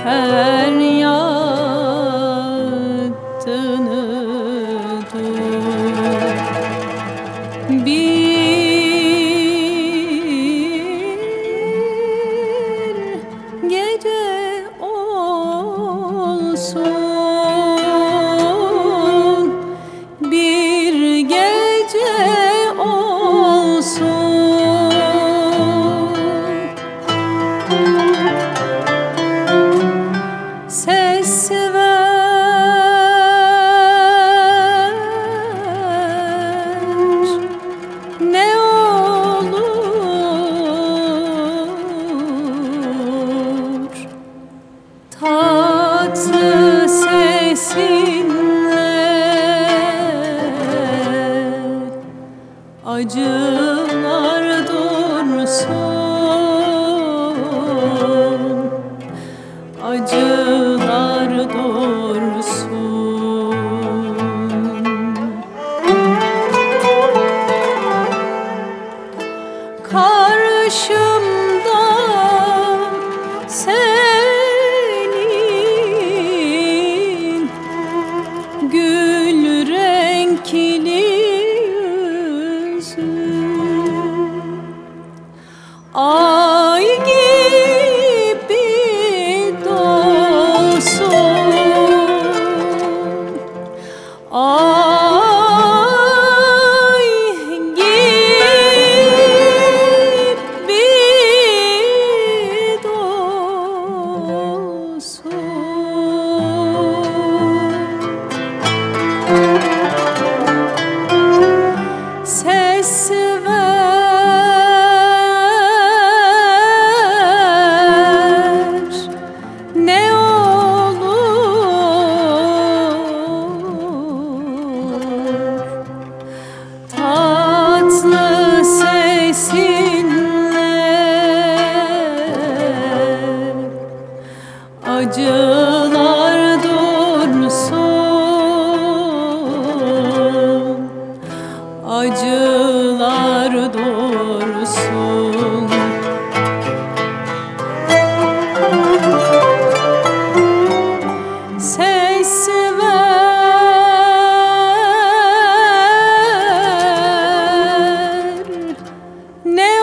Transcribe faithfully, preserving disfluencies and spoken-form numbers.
feryadını duy. Bir gece olsun, bir gece olsun, ses ver ne olur, tatlı sesinle acılar dursun, acılar dursun. Karşımda senin gül renkli yüzün, ay gibi doğsun, ay gibi doğsun. Ses ver ne olur, tatlı sesinle acılar dursun, acılar dursun. Ses ver ne